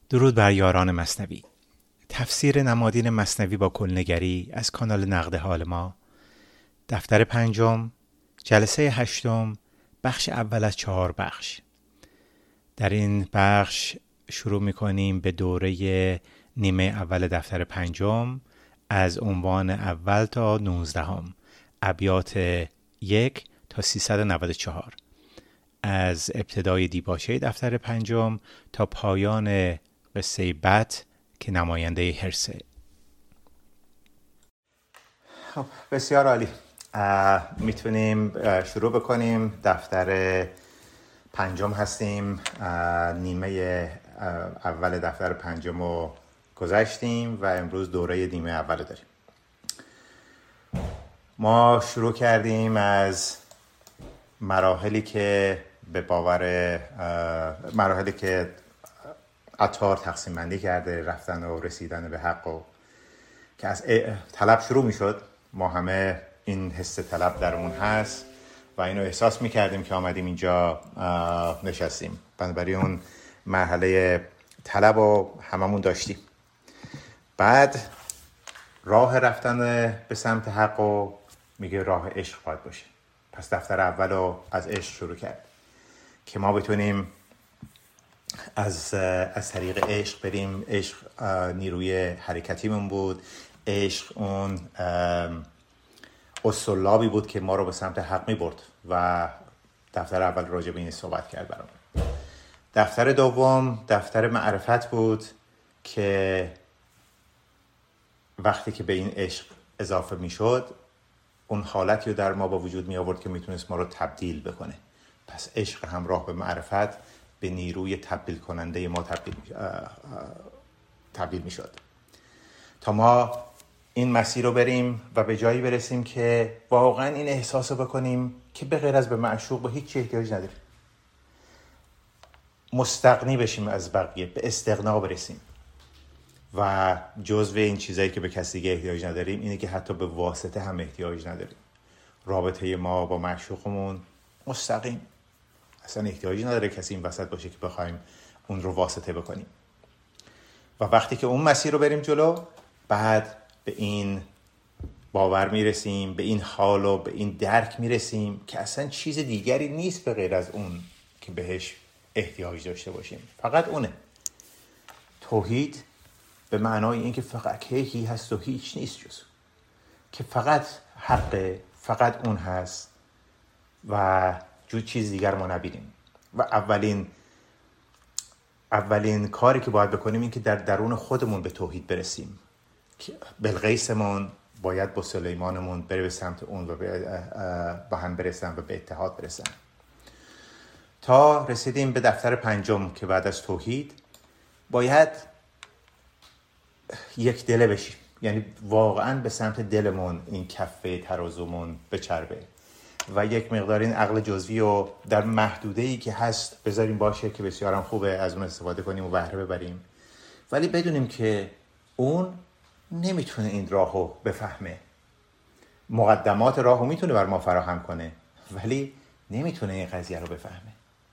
درود بر یاران مثنوی. تفسیر نمادین مثنوی با کلنگری از کانال نقد حال ما، دفتر 5، جلسه 8، بخش اول از 4 بخش. در این بخش شروع می‌کنیم به دوره نیمه اول دفتر 5 از عنوان اول تا 19، ابیات 1 تا 394، از ابتدای دیباچه دفتر 5 تا پایان قصه بت که نماینده حرصه. خب بسیار عالی. میتونیم شروع بکنیم. دفتر 5 هستیم. نیمه اول دفتر 5 رو گذشتیم و امروز دوره نیمه اول داریم. ما شروع کردیم از مراحلی که به مراحلی که عطار تقسیم بندی کرده، رفتن و رسیدن به حق و که از طلب شروع می شد. ما همه این حس طلب درمون هست و اینو احساس می کردیم که آمدیم اینجا نشستیم. بنابراین اون مرحله طلب رو هممون داشتیم. بعد راه رفتن به سمت حق رو میگه راه عشق باید باشه. پس دفتر اول رو از عشق شروع کرد که ما بتونیم از طریق عشق بریم. عشق نیروی حرکتیمون بود. عشق اون اصولابی بود که ما رو به سمت حق می برد و دفتر اول راجع به این صحبت کرد برامون. دفتر دوم دفتر معرفت بود که وقتی که به این عشق اضافه می شد اون حالتی رو در ما با وجود می آورد که می تونست ما رو تبدیل بکنه. پس عشق همراه به معرفت به نیروی تبدیل کننده ما تبدیل می شد تا ما این مسیر رو بریم و به جایی برسیم که واقعا این احساس رو بکنیم که به غیر از به معشوق به هیچ احتیاج نداریم. مستغنی بشیم از بقیه، به استغنا برسیم. و جزو این چیزایی که به کسی دیگه احتیاج نداریم اینه که حتی به واسطه هم احتیاج نداریم. رابطه ما با معشوقمون مستقیم، اصلا احتیاجی نداره کسی این وسط باشه که بخوایم اون رو واسطه بکنیم. و وقتی که اون مسیر رو بریم جلو، بعد به این باور میرسیم، به این حال و به این درک میرسیم که اصلا چیز دیگری نیست به غیر از اون که بهش احتیاج داشته باشیم. فقط اونه. توحید به معنای این که فقط یکی هست و هیچ نیست جز، که فقط حقه، فقط اون هست و جو چیز دیگر ما نبینیم. و اولین کاری که باید بکنیم این که در درون خودمون به توحید برسیم. که بلقیسمون باید با سلیمانمون بره به سمت اون و با هم برسن و به اتحاد برسن. تا رسیدیم به دفتر 5 که بعد از توحید باید یک دله بشیم. یعنی واقعا به سمت دلمون این کفه ترازومون بچربه و یک مقدار این عقل جزوی رو در محدوده‌ای که هست بذاریم باشه که بسیارم خوبه، از اون استفاده کنیم و بهره ببریم. ولی بدونیم که اون نمیتونه این راهو بفهمه. مقدمات راهو میتونه بر ما فراهم کنه ولی نمیتونه این قضیه رو بفهمه.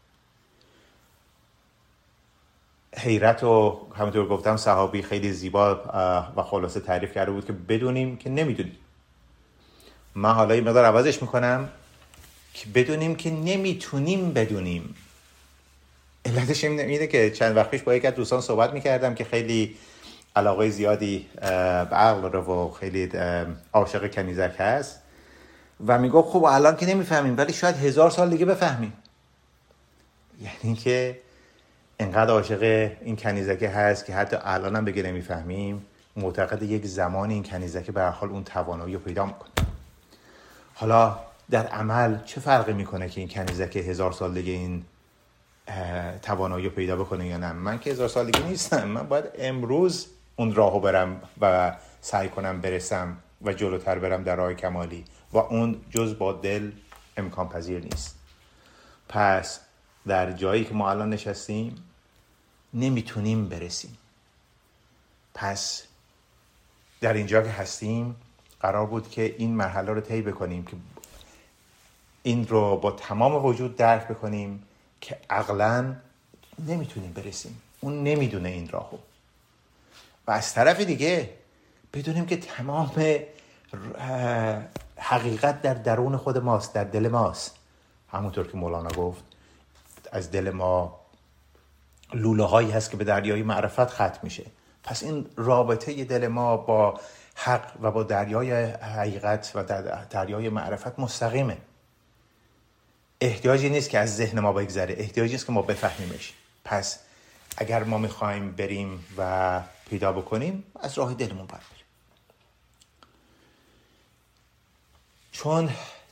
حیرت و همونطور گفتم صحابی خیلی زیبا و خلاصه تعریف کرده بود که بدونیم که نمیدونیم. من حالا این مقدار عوضش میکنم که بدونیم که نمیتونیم بدونیم. علتش اینه که چند وقت پیش با یکی از دوستان صحبت میکردم که خیلی علاقه زیادی به عقل رو و خیلی عاشق کنیزک هست و میگفت خب الان که نمیفهمیم ولی شاید 1000 سال دیگه بفهمیم. یعنی که انقدر عاشق این کنیزکه هست که حتی الان هم بگه نمیفهمیم، معتقد یک زمان این کنیزکه به هر حال اون توانایی رو پیدا میکنه. حالا در عمل چه فرقی میکنه که این کنیزکه 1000 سال دیگه این توانایی رو پیدا بکنه یا نه؟ من که 1000 سال دیگه نیستم. من باید امروز اون راهو برم و سعی کنم برسم و جلوتر برم در راه کمالی و اون جز با دل امکان پذیر نیست. پس در جایی که ما الان نشستیم نمیتونیم برسیم. پس در اینجا که هستیم قرار بود که این مرحله رو طی بکنیم که این رو با تمام وجود درک بکنیم که عقلاً نمیتونیم برسیم. اون نمیدونه این راهو. و از طرف دیگه بدونیم که تمام حقیقت در درون خود ماست، در دل ماست. همونطور که مولانا گفت از دل ما لوله هایی هست که به دریای معرفت ختم میشه. پس این رابطه دل ما با حق و با دریای حقیقت و دریای معرفت مستقیمه. احتیاجی نیست که از ذهن ما بگذره، احتیاجی نیست که ما بفهمیمش. پس اگر ما میخوایم بریم و پیدا بکنیم، از راه دلمون باید بریم. چون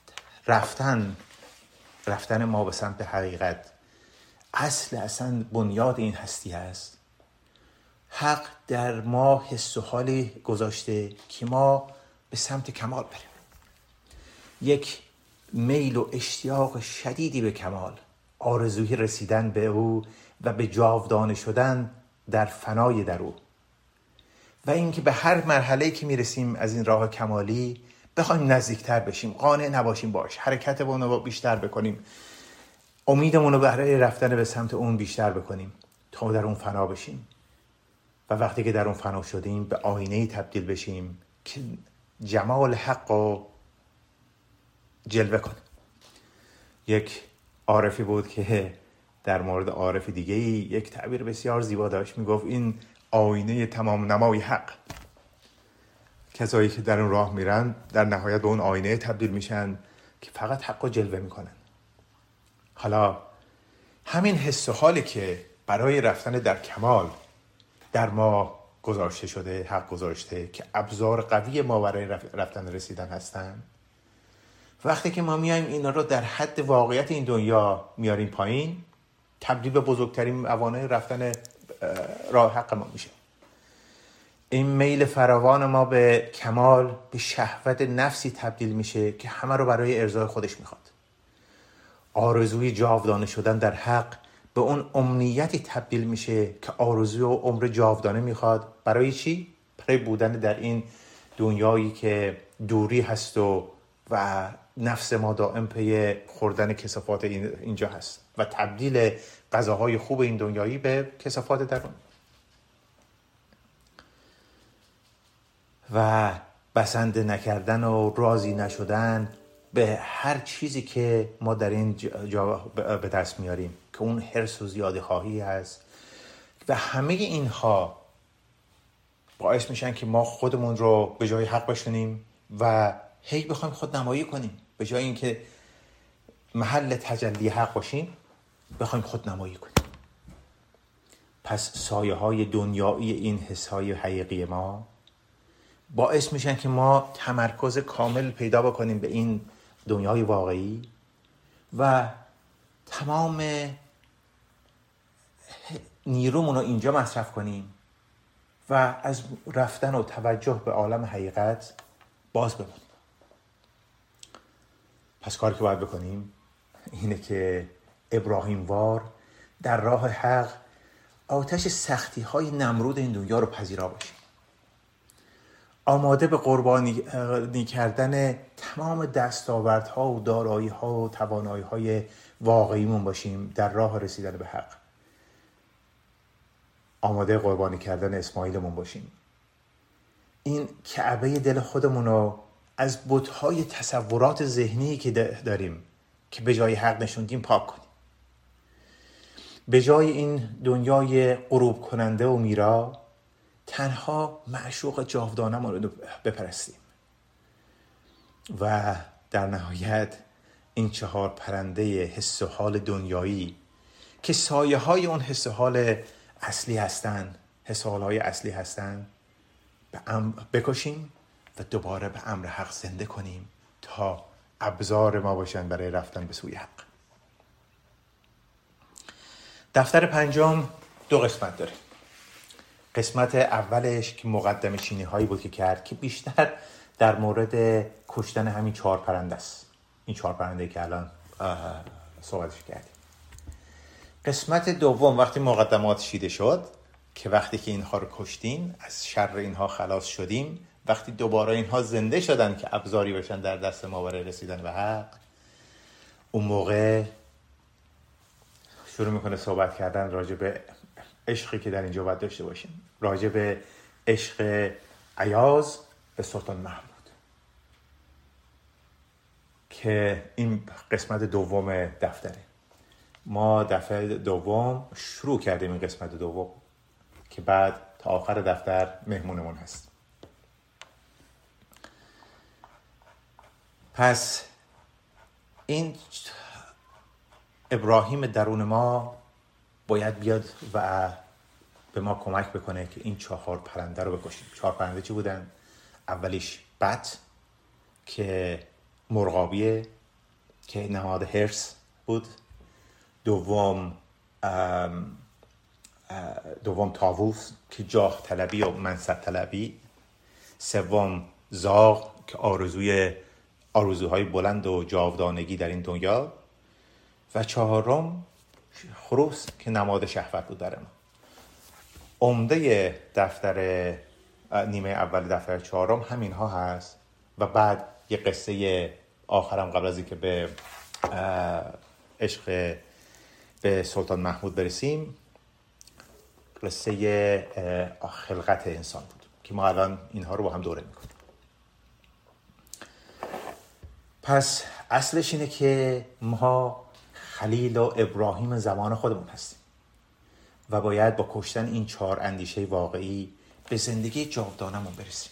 رفتن ما به سمت حقیقت اصلا بنیاد این هستی هست. حق در ما حس و حالی گذاشته که ما به سمت کمال بریم. یک میل و اشتیاق شدیدی به کمال، آرزوی رسیدن به او و به جاودانه شدن در فنای در او. و اینکه به هر مرحله‌ای که میرسیم از این راه کمالی بخوایم نزدیکتر بشیم، قانع نباشیم باش، حرکتمون رو بیشتر بکنیم، امیدمون رو برای رفتن به سمت اون بیشتر بکنیم تا در اون فنا بشیم. و وقتی که در اون فنا شدیم به آینه‌ای تبدیل بشیم که جمال حق رو جلوه کنه. یک عارفی بود که در مورد عارف دیگه‌ای یک تعبیر بسیار زیبا داشت، میگفت این آینه تمام نمای حق. کسایی که در اون راه میرن در نهایت به اون آینه تبدیل میشن که فقط حق رو جلوه میکنن. حالا همین حس و حالی که برای رفتن در کمال در ما گذاشته شده، حق گذاشته که ابزار قوی ما برای رفتن رسیدن هستن، وقتی که ما میایم اینا رو در حد واقعیت این دنیا میاریم پایین، تبدیل به بزرگترین موانع رفتن راه حق ما میشه. این میل فراوان ما به کمال به شهوت نفسی تبدیل میشه که همه رو برای ارضای خودش میخواد. آرزوی جاودانه شدن در حق به اون امنیتی تبدیل میشه که آرزوی و عمر جاودانه میخواد. برای چی؟ برای بودن در این دنیایی که دوری هست و نفس ما دائم پی خوردن کثافات اینجا هست و تبدیل غذاهای خوب این دنیایی به کثافات درون. و بسنده نکردن و راضی نشدن به هر چیزی که ما در این جا به دست میاریم که اون حرص و زیاده خواهی هست و همه اینها باعث میشن که ما خودمون رو به جای حق بشنیم و هی بخوایم خود نمایی کنیم. به جای اینکه محل تجلی حق باشیم بخوایم خود نمایی کنیم. پس سایه های دنیایی این حس های حقیقی ما باعث میشن که ما تمرکز کامل پیدا بکنیم به این دنیای واقعی و تمام نیرومون رو اینجا مصرف کنیم و از رفتن و توجه به عالم حقیقت باز بمونیم. پس کاری که باید بکنیم اینه که ابراهیم وار در راه حق آتش سختی های نمرود این دنیا رو پذیرا باشیم. آماده به قربانی کردن تمام دستاوردها و دارایی‌ها و توانایی‌های واقعیمون باشیم در راه رسیدن به حق. آماده قربانی کردن اسماعیلمون باشیم. این کعبه دل خودمون رو از بت‌های تصورات ذهنی که داریم که به جای حق نشوندیم پاک کنیم. به جای این دنیای غروب کننده و میرا تنها معشوق جاودانه رو بپرستیم و در نهایت این 4 پرنده حس و حال دنیایی که سایه های اون حس و حال اصلی هستن، حس و حال های اصلی هستن، بکشیم و دوباره به امر حق زنده کنیم تا ابزار ما باشن برای رفتن به سوی حق. دفتر 5 2 قسمت داره. قسمت اولش که مقدمه چینی هایی بود که کرد که بیشتر در مورد کشتن همین 4 پرنده است. این 4 پرنده که الان صحبتش کردیم. قسمت دوم وقتی مقدمات چیده شد که وقتی که اینها رو کشتیم از شر اینها خلاص شدیم، وقتی دوباره اینها زنده شدن که ابزاری بشن در دست ما برای رسیدن به حق، اون موقع شروع میکنه صحبت کردن راجع به عشقی که در اینجا باید داشته باشیم، راجع به عشق ایاز به سلطان محمود که این قسمت دوم دفتره. ما دفعه دوم شروع کردیم این قسمت دوم که بعد تا آخر دفتر مهمونمون هست. پس این ابراهیم درون ما باید بیاد و به ما کمک بکنه که این 4 پرنده رو بکشیم. 4 پرنده چی بودن؟ اولیش بط که مرغابیه که نماد حرص بود. دوم طاووس که جاه طلبی و منصب طلبی. سوم زاغ که آرزوهای بلند و جاودانگی در این دنیا. و 4 خروس که نماد شهوت بود در ما. عمده دفتر نیمه اول دفتر 4 همین ها هست و بعد یه قصه آخرم قبل از اینکه به عشق به سلطان محمود برسیم، قصه خلقت انسان بود که ما الان اینها رو با هم دوره میکنیم. پس اصلش اینه که ما خلیل و ابراهیم زمان خودمون هستیم و باید با کشتن این 4 اندیشه واقعی به زندگی جاودانمون برسیم.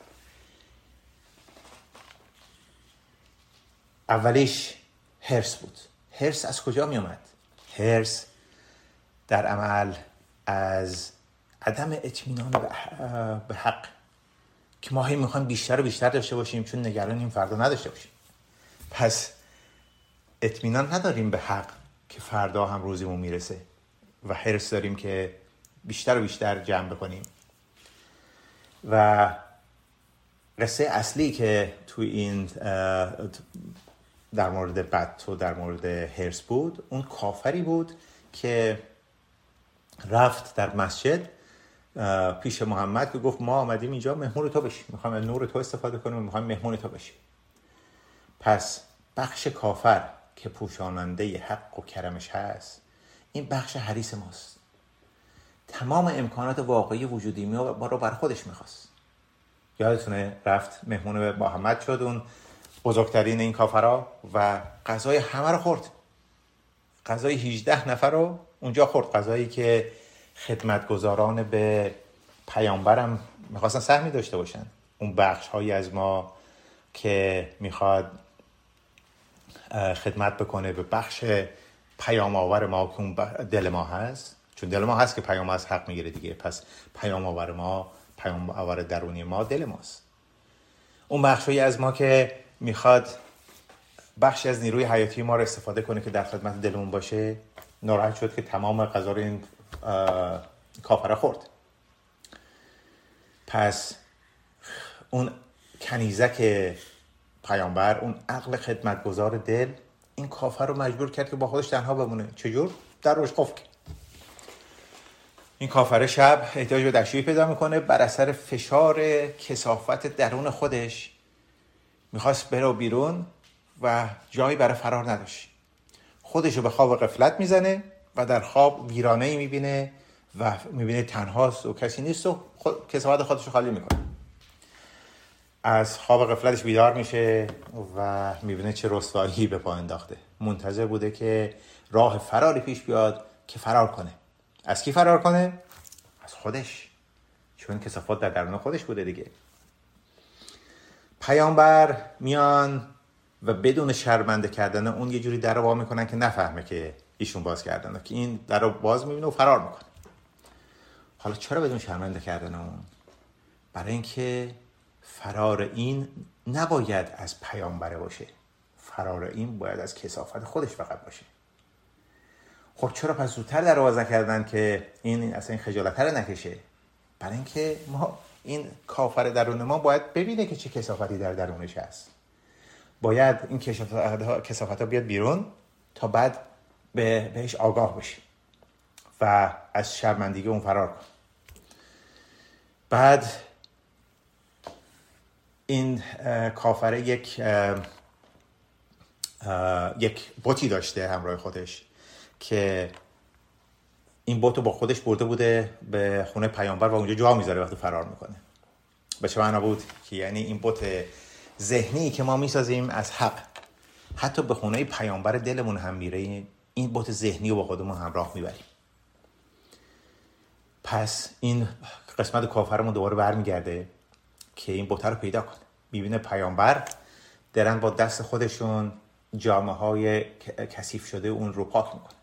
اولیش حرص بود. حرص از کجا می اومد؟ حرص در عمل از عدم اطمینان به حق که ما هی میخوایم بیشتر و بیشتر داشته باشیم چون نگران این فردا نداشته باشیم. پس اطمینان نداریم به حق که فردا هم روزیمون میرسه و حرص داریم که بیشتر و بیشتر جمع بکنیم. و قصه اصلی که توی این در مورد بط و در مورد حرص بود، اون کافری بود که رفت در مسجد پیش محمد که گفت ما آمدیم اینجا مهمون تو بشیم، میخوایم از نور تو استفاده کنیم و میخوایم مهمون تو بشیم. پس بخش کافر که پوشاننده حق و کرمش هست، این بخش حریص ماست. تمام امکانات واقعی وجودی ما رو بر خودش میخواست. یادتونه رفت مهمون محمد شد، اون بزرگترین این کافرها، و غذای همه رو خورد. غذای 18 نفر رو اونجا خورد. غذایی که خدمتگزاران به پیامبرم میخواستن سهمی داشته باشن. اون بخش هایی از ما که میخواد خدمت بکنه به بخش پیام آور ما که اون دل ما هست، چون دل ما هست که پیام از حق میگیره دیگه. پس پیام آور ما، پیام آور درونی ما دل ماست. اون بخشی از ما که میخواد بخشی از نیروی حیاتی ما رو استفاده کنه که در خدمت دلمون باشه، ناراحت شد که تمام غذا رو این کافر خورد. پس اون کنیزک پیامبر، اون عقل خدمتگزار دل، این کافر رو مجبور کرد که با خودش تنها بمونه. چجور؟ در روش قفل کرد. این کافر شب احتیاج به دستشویی پیدا میکنه. بر اثر فشار کثافت درون خودش میخواست بره بیرون و جایی برای فرار نداشت. خودشو به خواب غفلت میزنه و در خواب ویرانه‌ای میبینه و میبینه تنهاست و کسی نیست و کثافت خودشو خالی میکنه. از خواب غفلتش بیدار میشه و میبینه چه رسوایی به پا انداخته. منتظر بوده که راه فراری پیش بیاد که فرار کنه. از کی فرار کنه؟ از خودش، چون کثافت در درون خودش بوده دیگه. پیامبر میان و بدون شرمنده کردن اون یه جوری در رو باز میکنن که نفهمه که ایشون باز کردن، که این در رو باز میبینه و فرار میکنه. حالا چرا بدون شرمنده کردن اون؟ برای اینکه فرار این نباید از پیامبره باشه، فرار این باید از کثافت خودش فقط باشه. خب چرا پس زودتر در رو باز نکردن که این اصلا این خجالت رو نکشه؟ برای اینکه ما این کافر درون ما باید ببینه که چه کثافتی در درونش هست. باید این کثافت ها بیاد بیرون تا بعد بهش آگاه بشی و از شرمندگی اون فرار کن. بعد این کافر یک بتی داشته همراه خودش که این بت رو با خودش برده بوده به خونه پیامبر و اونجا جا میذاره وقتی فرار میکنه. به چه معنا بود؟ که یعنی این بت ذهنی که ما میسازیم از حق، حتی به خونه پیامبر دلمون هم میره، این بت ذهنی رو با خودمون همراه میبریم. پس این قسمت کافرمون دوباره برمیگرده که این بت رو پیدا کنه. میبینه پیامبر دارن با دست خودشون جامه های کثیف شده اون رو پاک میکنه.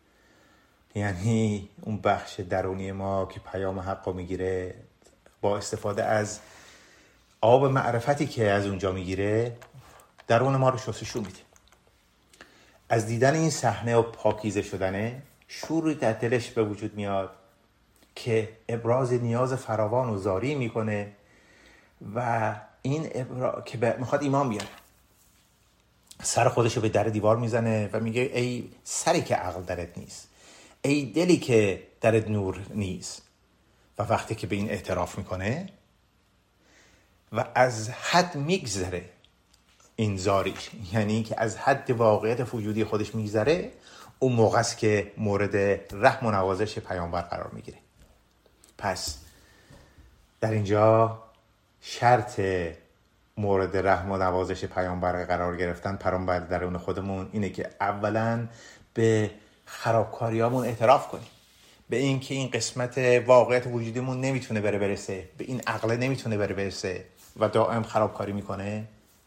یعنی اون بخش درونی ما که پیام حق رو میگیره، با استفاده از آب معرفتی که از اونجا میگیره، درون ما رو شستشو میده. از دیدن این صحنه و پاکیزه شدنه، شوری در دلش به وجود میاد که ابراز نیاز فراوان و زاری میکنه و این که میخواد ایمان بیاره. سر خودش رو به در دیوار میزنه و میگه ای سری که عقل درت نیست، ای دلی که درت نور نیست. و وقتی که به این اعتراف میکنه و از حد میگذره این زاریش، یعنی که از حد واقعیت وجودی خودش میگذره، اون موقع است که مورد رحم و نوازش پیامبر قرار میگیره. پس در اینجا شرط مورد رحم و نوازش پیامبر قرار گرفتن پیامبر درون خودمون اینه که اولا به خرابکاریامون اعتراف کنیم، به این که این قسمت واقعیت وجودیمون نمیتونه برسه، به این عقل نمیتونه برسه و دائم خرابکاری میکنه،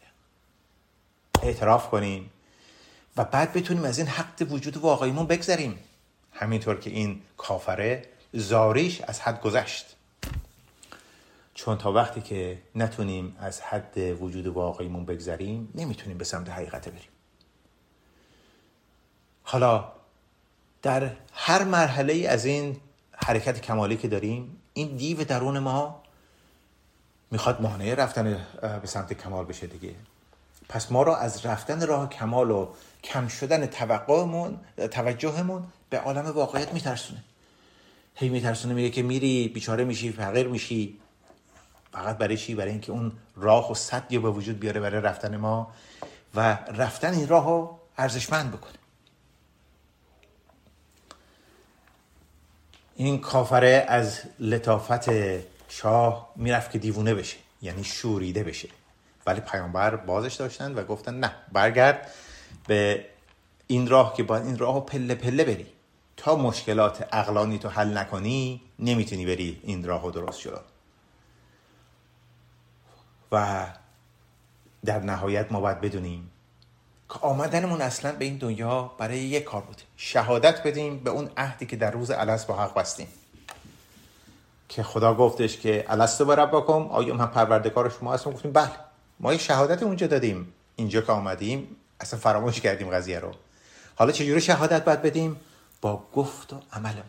اعتراف کنیم و بعد بتونیم از این حق وجود واقعیمون بگذریم. همینطور که این کافره زاریش از حد گذشت. چون تا وقتی که نتونیم از حد وجود واقعیمون بگذریم، نمیتونیم به سمت حقیقت بریم. حالا در هر مرحله از این حرکت کمالی که داریم، این دیو درون ما میخواد مانع رفتن به سمت کمال بشه دیگه. پس ما را از رفتن راه کمال و کم شدن توجهمون به عالم واقعیت میترسونه. هی میترسونه، میگه که میری بیچاره میشی، فقیر میشی. فقط برای چی؟ برای اینکه اون راه و سدی به وجود بیاره برای رفتن ما و رفتن این راه رو ارزشمند بکنه. این کافره از لطافت شاه میرفت که دیوونه بشه، یعنی شوریده بشه، ولی پیامبر بازش داشتن و گفتن نه، برگرد به این راه که باید این راه رو پله پله بری. تا مشکلات عقلانی تو حل نکنی نمیتونی بری این راه رو درست جلو. و در نهایت ما باید بدونیم که آمدنمون اصلا به این دنیا برای یک کار بود، شهادت بدیم به اون عهدی که در روز الست با حق بستیم، که خدا گفتش که الست بربکم، آیا من پروردگار شما هستم؟ گفتیم بله. ما یک شهادت اونجا دادیم، اینجا که آمدیم اصلا فراموش کردیم قضیه رو. حالا چجوری شهادت باید بدیم؟ با گفت و عملمون.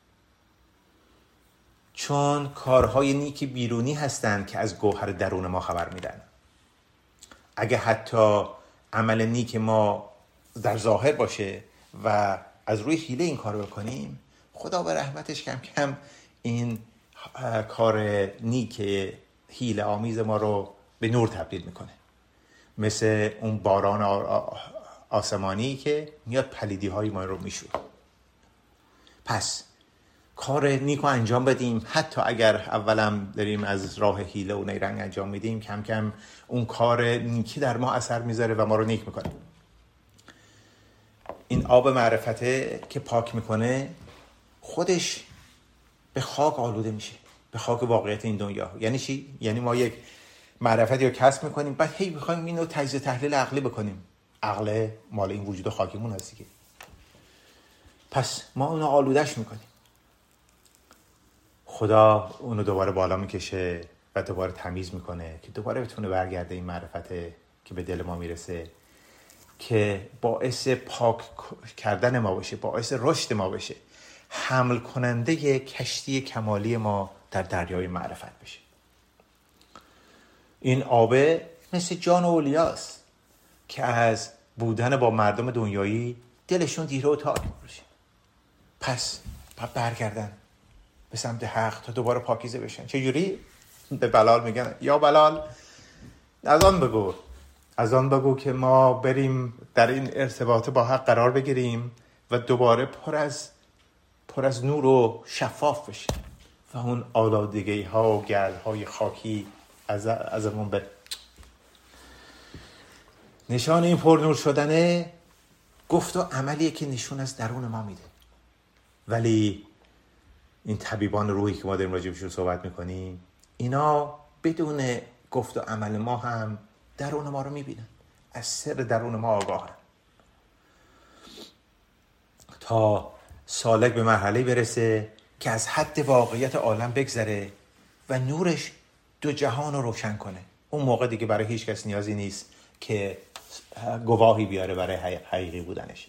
چون کارهای نیکی بیرونی هستن که از گوهر درون ما خبر میدن. اگه حتی عمل نیک ما در ظاهر باشه و از روی حیله این کار بکنیم، خدا به رحمتش کم کم این کار نیک حیله آمیز ما رو به نور تبدیل میکنه، مثل اون باران آسمانی که میاد پلیدی های ما رو میشوره. پس کار نیکو انجام بدیم، حتی اگر اولم داریم از راه حیله و نیرنگ انجام میدیم، کم کم اون کار نیکی در ما اثر میذاره و ما رو نیک میکنه. این آب معرفته که پاک میکنه، خودش به خاک آلوده میشه، به خاک واقعیت این دنیا. یعنی چی؟ یعنی ما یک معرفتی رو کسب میکنیم، بعد هی میخوایم اینو تجزیه تحلیل عقلی بکنیم. عقل مال این وجود خاکیمون هست دیگه. پس ما اونو آلودش میکنیم. خدا اونو دوباره بالا میکشه و دوباره تمیز میکنه که دوباره بتونه برگرده این معرفته که به دل ما میرسه، که باعث پاک کردن ما باشه، باعث رشد ما بشه، حمل کننده کشتی کمالی ما در دریای معرفت بشه. این آبه مثل جان اولیاست که از بودن با مردم دنیایی دلشون دیره و تاک میشه. پس برگردن به سمت حق تا دوباره پاکیزه بشن. چجوری؟ به بلال میگن یا بلال از آن بگو که ما بریم در این ارتباط با حق قرار بگیریم و دوباره پر پر از نور و شفاف بشه و اون آلودگی ها و گردهای خاکی ازمون بره. نشان این پر نور شدنه گفت و عملیه که نشون از درون ما میده. ولی این طبیبان روحی که ما داریم راجبشون صحبت میکنیم، اینا بدون گفت و عمل ما هم درون ما رو میبینن، از سر درون ما آگاهن، تا سالک به مرحله برسه که از حد واقعیت عالم بگذره و نورش دو جهان رو روشن کنه. اون موقع دیگه برای هیچ کس نیازی نیست که گواهی بیاره برای حقیقی بودنش.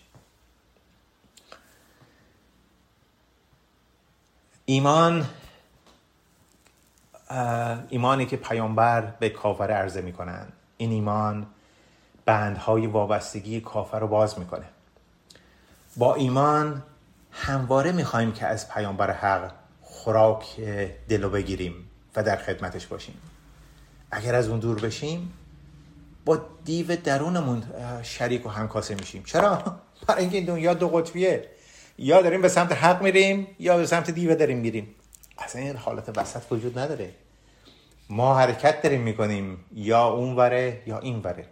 ایمانی که پیامبر به کافر عرضه میکنن، این ایمان بندهای وابستگی کافر رو باز میکنه. با ایمان همواره میخوایم که از پیامبر حق خوراک دلو بگیریم و در خدمتش باشیم. اگر از اون دور بشیم با دیو درونمون شریک و همکاسه میشیم. چرا؟ برای اینکه این دنیا دو قطبیه، یا داریم به سمت حق میریم یا به سمت دیو داریم میریم. اصلا این حالت وسط وجود نداره. ما حرکت داریم میکنیم، یا اون وره یا این وره.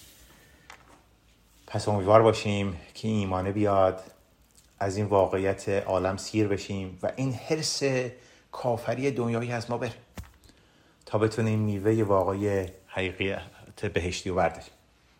پس امیدوار باشیم که این ایمانه بیاد، از این واقعیت عالم سیر بشیم و این حرص کافری دنیایی از ما بره تا بتونیم میوه واقعی حقیقیت بهشتی رو برداریم.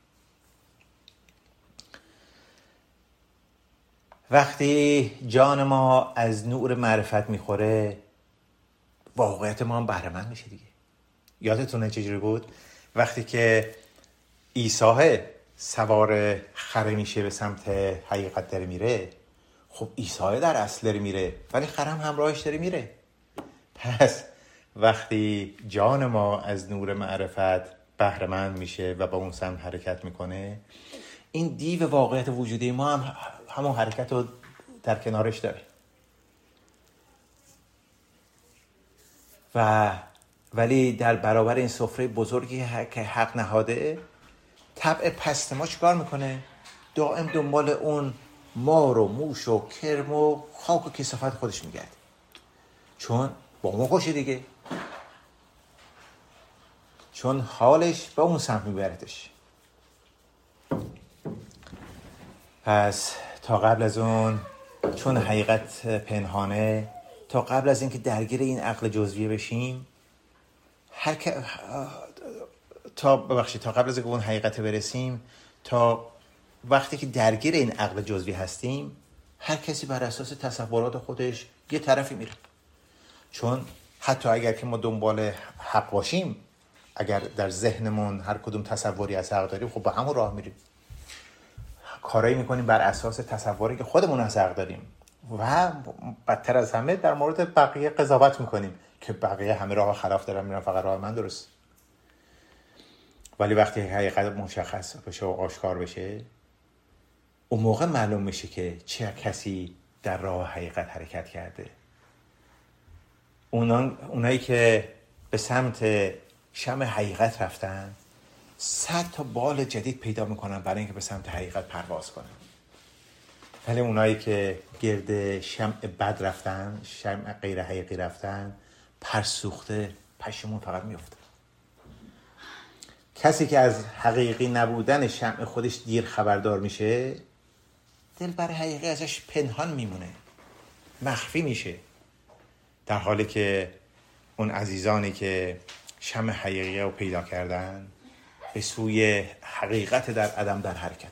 وقتی جان ما از نور معرفت میخوره، واقعیت ما هم بهره‌مند میشه دیگه. یادتونه چجوری بود؟ وقتی که عیسی سوار خره میشه به سمت حقیقت داره میره، خب عیسی در اصل داره میره ولی خرم همراهش داره میره. پس وقتی جان ما از نور معرفت بهره‌مند میشه و با اون سمت حرکت میکنه، این دیو واقعیت وجودی ما هم همون حرکت رو در کنارش داره. ولی در برابر این سفره بزرگی که حق نهاده، طبع پست ما چیکار میکنه؟ دائم دنبال اون مار و موش و کرم و خاک و کثافت خودش میگرده، چون با ما خوشه دیگه، چون حالش به اون سمت میبردش. پس تا قبل از اون، چون حقیقت پنهانه، تا قبل از اینکه درگیر این عقل جزویه بشیم، تا قبل از اینکه اون حقیقت برسیم، تا وقتی که درگیر این عقل جزوی هستیم، هر کسی بر اساس تصورات خودش یه طرفی میره. چون حتی اگر که ما دنبال حق باشیم، اگر در ذهنمون هر کدوم تصوری از حق داریم، خب با همون راه میریم، کارایی میکنیم بر اساس تصوری که خودمون از حق داریم و بدتر از همه در مورد بقیه قضاوت میکنیم که بقیه همه راه خلاف دارن میرن، فقط راه من درست. ولی وقتی حقیقت مشخص بشه و آشکار بشه، اون موقع معلوم میشه که چه کسی در راه حقیقت حرکت کرده. اونایی که به سمت شمع حقیقت رفتن 100 تا بال جدید پیدا میکنن برای اینکه به سمت حقیقت پرواز کنن. ولی اونایی که گرد شمع بد رفتن، شمع غیر حقیقی رفتن، پرسوخته پشمون فقط میفته. کسی که از حقیقی نبودن شمع خودش دیر خبردار میشه، دل بر حقیقی ازش پنهان میمونه، مخفی میشه، در حالی که اون عزیزانی که شمع حقیقی رو پیدا کردن به سوی حقیقت در عدم در حرکت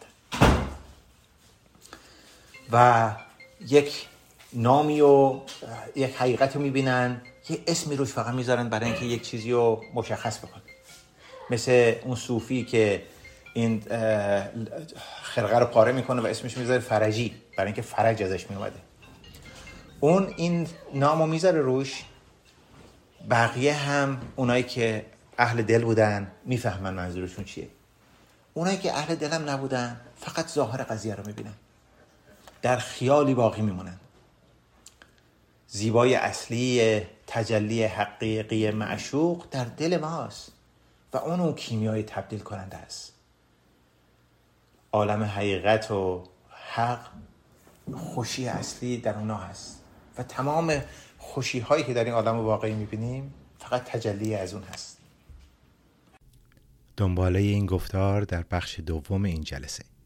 و یک نامی و یک حقیقت رو میبینن، یه اسمی روش فقط میذارن برای اینکه یک چیزی رو مشخص بکنن. مثل اون صوفی که این خرقه رو پاره میکنه و اسمش میذاره فرجی برای اینکه فرج ازش میومده. اون این نامو میذاره روش، بقیه هم اونایی که اهل دل بودن میفهمن منظورشون چیه. اونایی که اهل دل هم نبودن فقط ظاهر قضیه رو میبینن، در خیالی باقی میمونن. زیبایی اصلی تجلی حقیقی معشوق در دل ماست و اون کیمیای تبدیل کننده است. عالم حقیقت و حق خوشی اصلی در اونا هست. و تمام خوشی هایی که در این عالم واقعی میبینیم فقط تجلی از اون هست. دنباله این گفتار در بخش دوم این جلسه.